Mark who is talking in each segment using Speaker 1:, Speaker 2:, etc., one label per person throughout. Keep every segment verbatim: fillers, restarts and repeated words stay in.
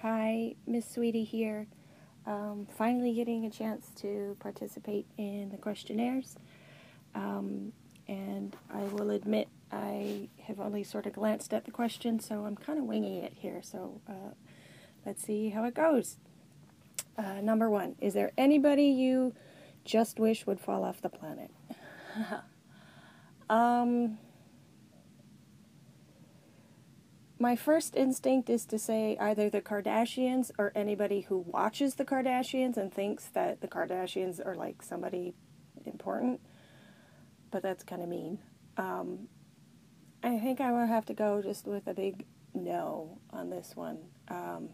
Speaker 1: Hi, Miss Sweetie here. Um, finally getting a chance to participate in the questionnaires. Um, and I will admit I have only sort of glanced at the questions, so I'm kind of winging it here. So uh, let's see how it goes. Uh, number one, is there anybody you just wish would fall off the planet? um, my first instinct is to say either the Kardashians or anybody who watches the Kardashians and thinks that the Kardashians are like somebody important, but that's kind of mean. Um, I think I will have to go just with a big no on this one. Um,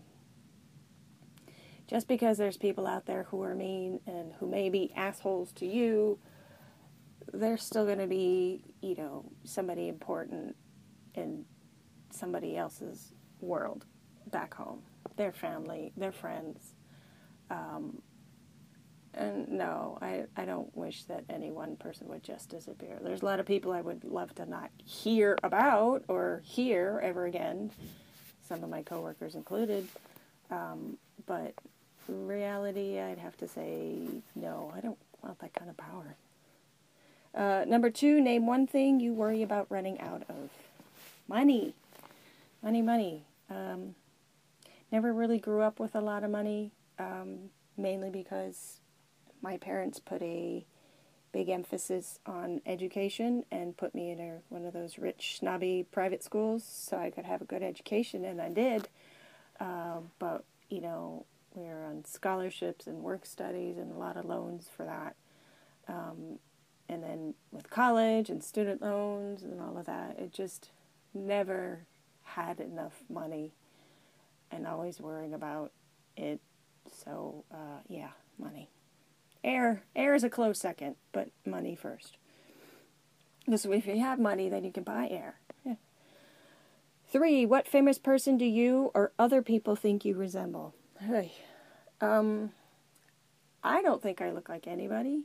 Speaker 1: just because there's people out there who are mean and who may be assholes to you, there's still going to be, you know, somebody important in somebody else's world back home. Their family, their friends. Um, and no, I, I don't wish that any one person would just disappear. There's a lot of people I would love to not hear about or hear ever again, some of my coworkers included. Um, but in reality, I'd have to say no, I don't want that kind of power. Uh, number two, name one thing you worry about running out of. Money. Money, money. Um, never really grew up with a lot of money, um, mainly because my parents put a big emphasis on education and put me in a, one of those rich, snobby private schools so I could have a good education, and I did. Uh, but, you know, we were on scholarships and work studies and a lot of loans for that. Um, and then with college and student loans and all of that, it just never had enough money and always worrying about it. So, uh, yeah, money. Air, air is a close second, but money first. Because if you have money, then you can buy air. Yeah. Three, what famous person do you or other people think you resemble? Hey. Um, I don't think I look like anybody.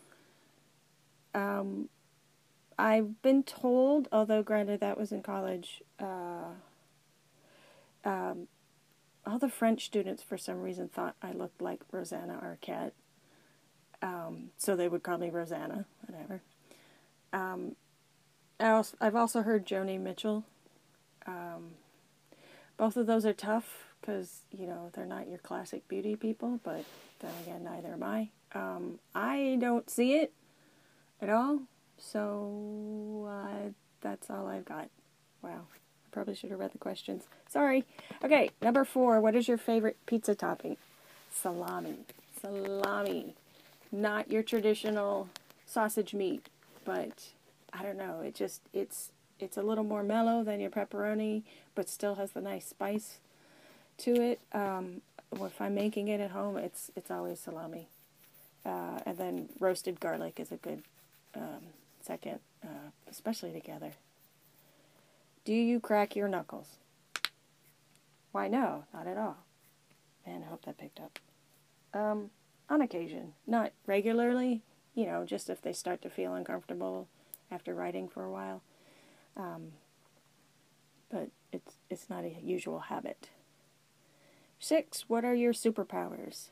Speaker 1: Um, I've been told, although granted that was in college, uh, um, all the French students for some reason thought I looked like Rosanna Arquette. Um, so they would call me Rosanna, whatever. Um, I also, I've also heard Joni Mitchell. Um, both of those are tough because, you know, they're not your classic beauty people, but then again, neither am I. Um, I don't see it at all, so uh, that's all I've got. Wow, I probably should have read the questions. Sorry. Okay, number four, what is your favorite pizza topping? Salami. Salami. Not your traditional sausage meat, but I don't know, it just, it's it's a little more mellow than your pepperoni, but still has the nice spice to it. Um, if I'm making it at home, it's it's always salami. Uh, and then roasted garlic is a good um, second, uh, especially together. Do you crack your knuckles? Why, no, not at all. Man, I hope that picked up. Um, on occasion, not regularly, you know, just if they start to feel uncomfortable after writing for a while. Um, but it's it's not a usual habit. Six, what are your superpowers?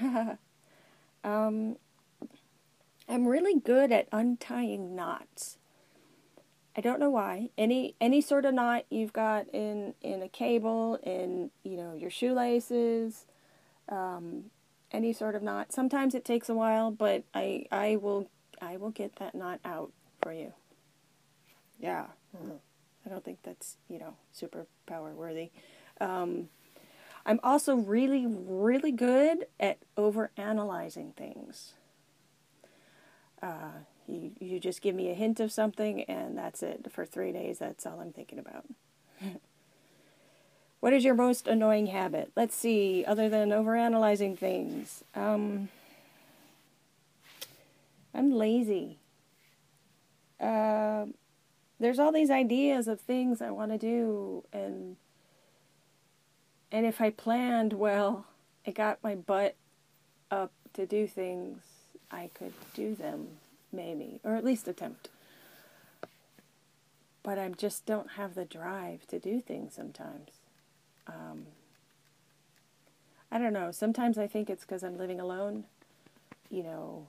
Speaker 1: um, I'm really good at untying knots. I don't know why. Any any sort of knot you've got in, in a cable, in, you know, your shoelaces, um, any sort of knot. Sometimes it takes a while, but I I will I will get that knot out for you. Yeah. Mm-hmm. I don't think that's, you know, superpower worthy. Um, I'm also really, really good at overanalyzing things. Uh, you, you just give me a hint of something, and that's it. For three days, that's all I'm thinking about. What is your most annoying habit? Let's see, other than overanalyzing things. Um, I'm lazy. Uh, there's all these ideas of things I want to do, and and if I planned well, I got my butt up to do things, I could do them, maybe, or at least attempt. But I just don't have the drive to do things sometimes. Um, I don't know. Sometimes I think it's because I'm living alone. You know,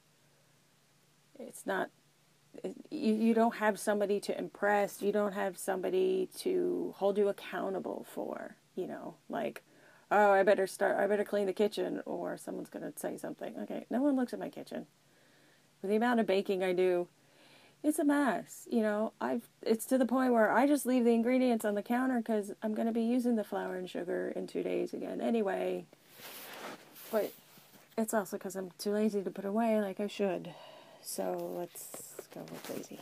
Speaker 1: it's not, it, you, you don't have somebody to impress. You don't have somebody to hold you accountable for, you know, like, oh, I better start, I better clean the kitchen, or someone's going to say something. Okay, no one looks at my kitchen. With the amount of baking I do, it's a mess. You know, I've, it's to the point where I just leave the ingredients on the counter because I'm going to be using the flour and sugar in two days again anyway. But it's also because I'm too lazy to put away like I should. So let's go with lazy.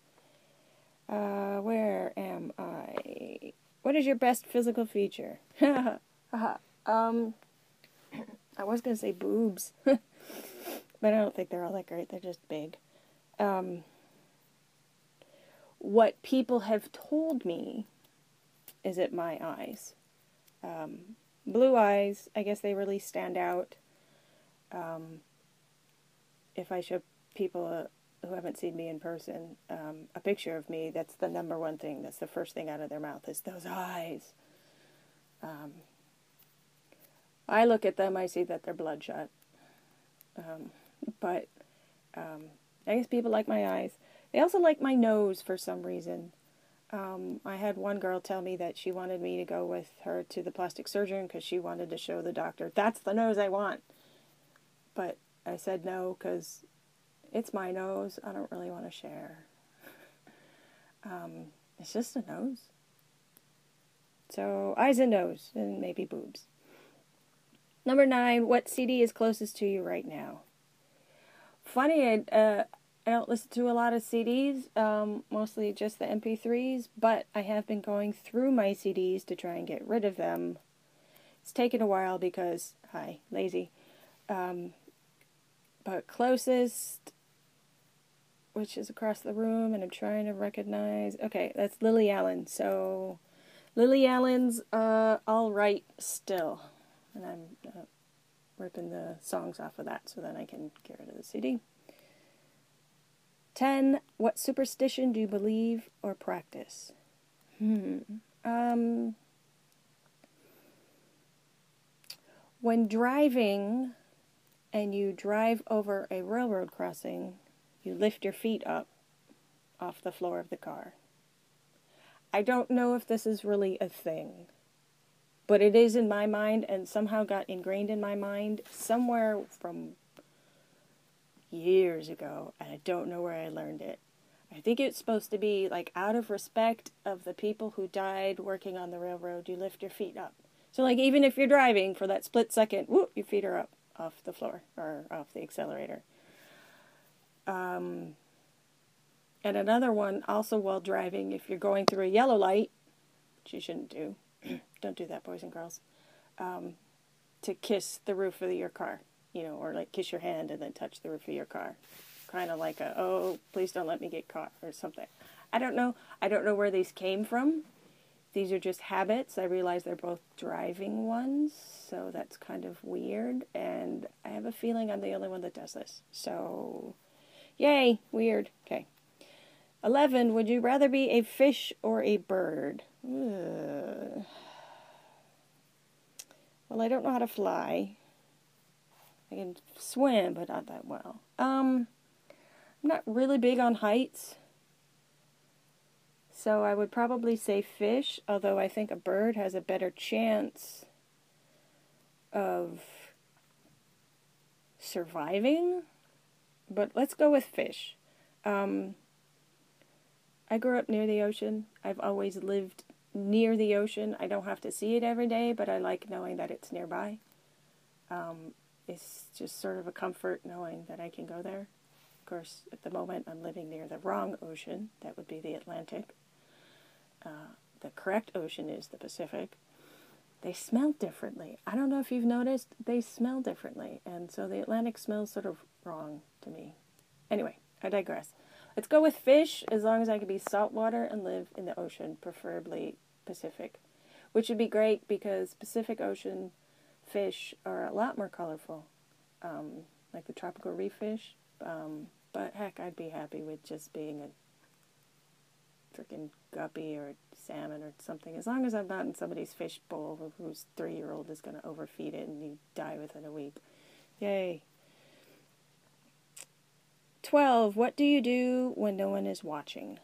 Speaker 1: Uh, where am I? What is your best physical feature? um, I was going to say boobs. But I don't think they're all that great. They're just big. Um, what people have told me is it my eyes. Um, blue eyes, I guess they really stand out. Um, if I show people uh, who haven't seen me in person um, a picture of me, that's the number one thing. That's the first thing out of their mouth is those eyes. Um, I look at them, I see that they're bloodshot. Um, but um, I guess people like my eyes. They also like my nose for some reason. Um, I had one girl tell me that she wanted me to go with her to the plastic surgeon because she wanted to show the doctor, that's the nose I want. But I said no because it's my nose. I don't really want to share. um, it's just a nose. So eyes and nose and maybe boobs. Number nine, what C D is closest to you right now? Funny, I, uh, I don't listen to a lot of C Ds, um, mostly just the M P threes, but I have been going through my C Ds to try and get rid of them. It's taken a while because, hi, lazy. Um, but closest, which is across the room, and I'm trying to recognize, okay, that's Lily Allen. So, Lily Allen's uh, All Right Still. And I'm uh, ripping the songs off of that so then I can get rid of the C D. ten. What superstition do you believe or practice? Hmm. Um, when driving and you drive over a railroad crossing, you lift your feet up off the floor of the car. I don't know if this is really a thing, but it is in my mind and somehow got ingrained in my mind somewhere from years ago, and I don't know where I learned it. I think it's supposed to be like out of respect of the people who died working on the railroad, you lift your feet up. So like even if you're driving for that split second, whoop, your feet are up off the floor or off the accelerator. Um, and another one, also while driving, if you're going through a yellow light, which you shouldn't do, don't do that, boys and girls, um, to kiss the roof of your car, you know, or like kiss your hand and then touch the roof of your car. Kind of like a, oh, please don't let me get caught or something. I don't know. I don't know where these came from. These are just habits. I realize they're both driving ones, so that's kind of weird. And I have a feeling I'm the only one that does this. So, yay, weird. Okay. eleven. Would you rather be a fish or a bird? Ugh. Well, I don't know how to fly. I can swim, but not that well. Um, I'm not really big on heights. So I would probably say fish, although I think a bird has a better chance of surviving. But let's go with fish. Um, I grew up near the ocean. I've always lived near the ocean. I don't have to see it every day, but I like knowing that it's nearby. Um, it's just sort of a comfort knowing that I can go there. Of course, at the moment, I'm living near the wrong ocean. That would be the Atlantic. Uh, the correct ocean is the Pacific. They smell differently. I don't know if you've noticed, they smell differently. And so the Atlantic smells sort of wrong to me. Anyway, I digress. Let's go with fish, as long as I can be saltwater and live in the ocean, preferably Pacific. Which would be great because Pacific Ocean fish are a lot more colorful. Um, like the tropical reef fish. Um, but heck, I'd be happy with just being a freaking guppy or salmon or something. As long as I'm not in somebody's fish bowl whose three-year-old is going to overfeed it and you die within a week. Yay. twelve. What do you do when no one is watching?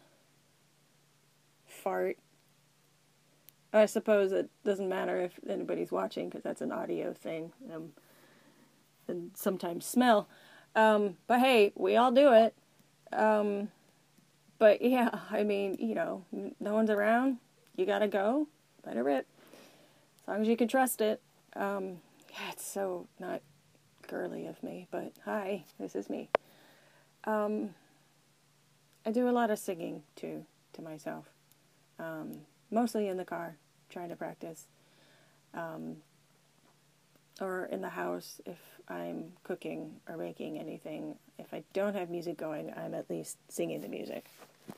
Speaker 1: Fart. I suppose it doesn't matter if anybody's watching because that's an audio thing. Um, and sometimes smell. Um, but hey, we all do it. Um, but yeah, I mean, you know, no one's around. You gotta go. Let it rip. As long as you can trust it. Um, yeah, it's so not girly of me, but hi, this is me. Um, I do a lot of singing too, to myself. Um, mostly in the car, trying to practice. Um, or in the house if I'm cooking or making anything. If I don't have music going, I'm at least singing the music.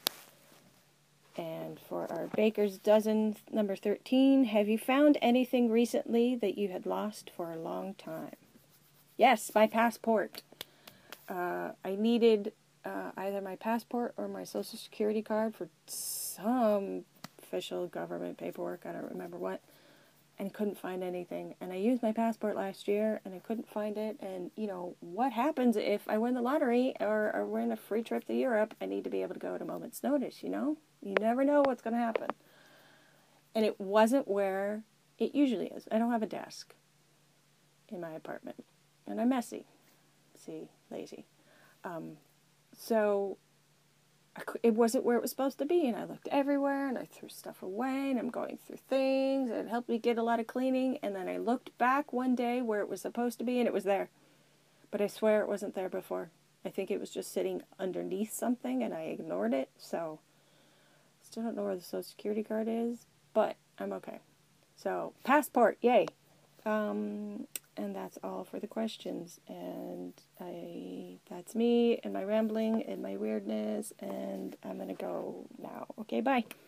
Speaker 1: And for our Baker's Dozen, number thirteen, have you found anything recently that you had lost for a long time? Yes, my passport. Uh, I needed uh, either my passport or my social security card for some official government paperwork, I don't remember what, and couldn't find anything. And I used my passport last year, and I couldn't find it. And, you know, what happens if I win the lottery or, or win a free trip to Europe? I need to be able to go at a moment's notice, you know? You never know what's going to happen. And it wasn't where it usually is. I don't have a desk in my apartment. And I'm messy. See, lazy. Um, so I, it wasn't where it was supposed to be. And I looked everywhere and I threw stuff away and I'm going through things. It helped me get a lot of cleaning. And then I looked back one day where it was supposed to be and it was there. But I swear it wasn't there before. I think it was just sitting underneath something and I ignored it. So still don't know where the social security card is, but I'm okay. So, passport, yay. Um, and that's all for the questions. And I, that's me and my rambling and my weirdness. And I'm going to go now. Okay, bye.